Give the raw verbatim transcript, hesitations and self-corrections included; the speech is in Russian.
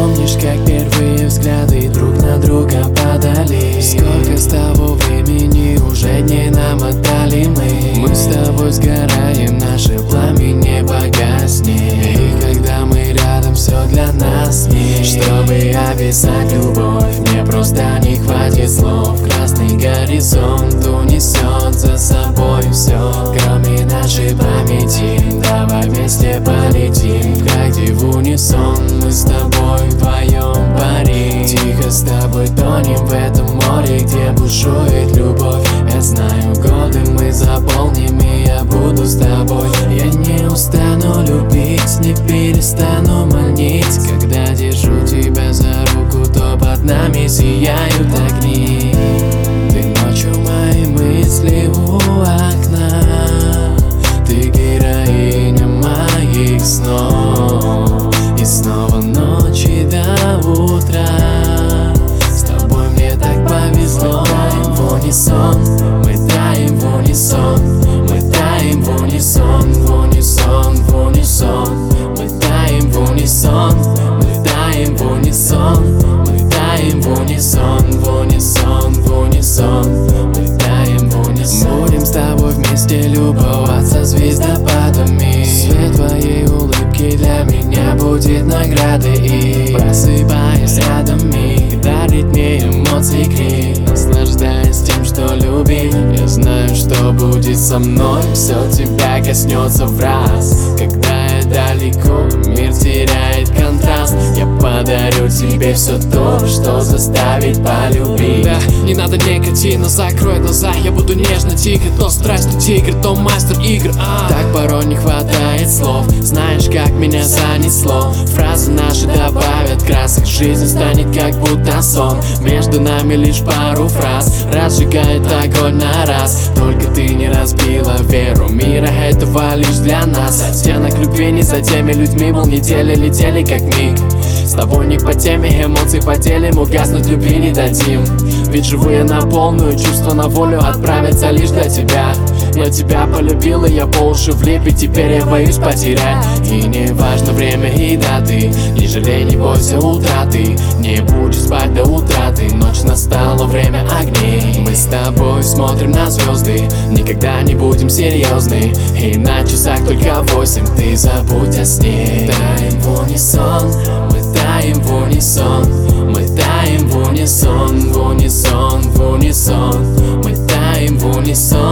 Помнишь, как первые взгляды друг на друга падали? Сколько с того времени уже дней намотали мы. Мы с тобой сгораем, наше пламя не погаснет. И когда мы рядом, все для нас не. Чтобы описать любовь, мне просто не хватит слов. Красный горизонт унесет за собой все, кроме нашей памяти. Давай вместе полетим, глядя в унисон. Мы с тобой вдвоем парим. Тихо с тобой тонем в этом море, где бушует любовь. Я знаю, годы мы заполним, и я буду с тобой. Я не устану любить, не перестану манить. Когда держу тебя за руку, то под нами сияют огни. Ты ночью мои мысли у окна, ты героиня моих снов. И снова ночи до утра, с тобой мне так повезло. Мы таем в унисон, мы таем в унисон, мы таем в унисон, в унисон, в унисон. Мы таем в унисон, мы таем в унисон, мы таем в унисон, в унисон, в унисон. Мы таем в унисон. Будем с тобой вместе любоваться звездопадами. Свет твоей улыбки для меня будет наградой. И просыпаясь рядом миг, дарит мне эмоции крик. Наслаждаясь тем, что любим, я знаю, что будет со мной. Все тебя коснется в раз. Когда я далеко, мир теряет контраст. Я подарю тебе все то, что заставит полюбить. Да, не надо никотина, закрой глаза. Я буду нежно, тихо, то страсть, то тигр, то мастер игр. а. Так порой не хватает слов. Знаешь, как меня занесло. Фразы наши добавят красок. Жизнь станет как будто сон. Между нами лишь пару фраз разжигает огонь на раз. Только ты не разбила веру мира этого лишь для нас. Оттенок любви не за теми людьми был. Недели летели как миг. С тобой не по теме, эмоций поделим. Угаснуть любви не дадим. Ведь живу я на полную, чувства на волю отправятся лишь для тебя. Я тебя полюбил, и я по уши влип, и теперь я боюсь потерять. И не важно время и даты, не жалей, не бойся утраты. Не будешь спать до утраты, ночь настала, время огней. Мы с тобой смотрим на звезды, никогда не будем серьезны. И на часах только восемь, ты забудь о сне. Таем в унисон, мы таем в унисон, мы таем в унисон, в унисон, в унисон. Мы таем в унисон.